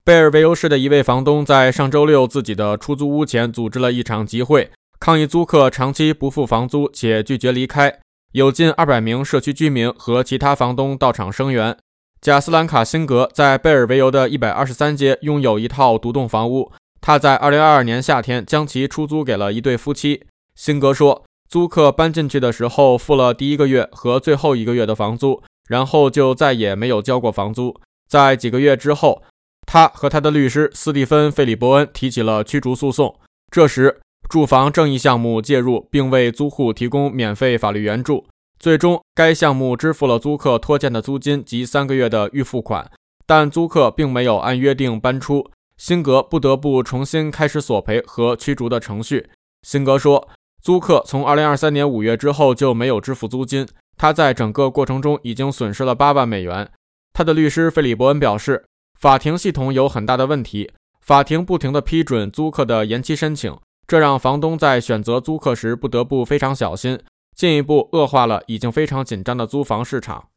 贝尔维尤市的一位房东在上周六自己的出租屋前组织了一场集会，抗议租客长期不付房租且拒绝离开。有近200名社区居民和其他房东到场声援。贾斯兰卡辛格在贝尔维尤的123街拥有一套独栋房屋，他在2022年夏天将其出租给了一对夫妻。辛格说，租客搬进去的时候付了第1个月和最后1个月的房租，然后就再也没有交过房租。在几个月之后，他和他的律师斯蒂芬·费里伯恩提起了驱逐诉讼。这时，住房正义项目介入，并为租户提供免费法律援助。最终，该项目支付了租客拖欠的租金及3个月的预付款，但租客并没有按约定搬出。辛格不得不重新开始索赔和驱逐的程序。辛格说，租客从2023年5月之后就没有支付租金，他在整个过程中已经损失了8万美元。他的律师费里伯恩表示，法庭系统有很大的问题，法庭不停地批准租客的延期申请，这让房东在选择租客时不得不非常小心，进一步恶化了已经非常紧张的租房市场。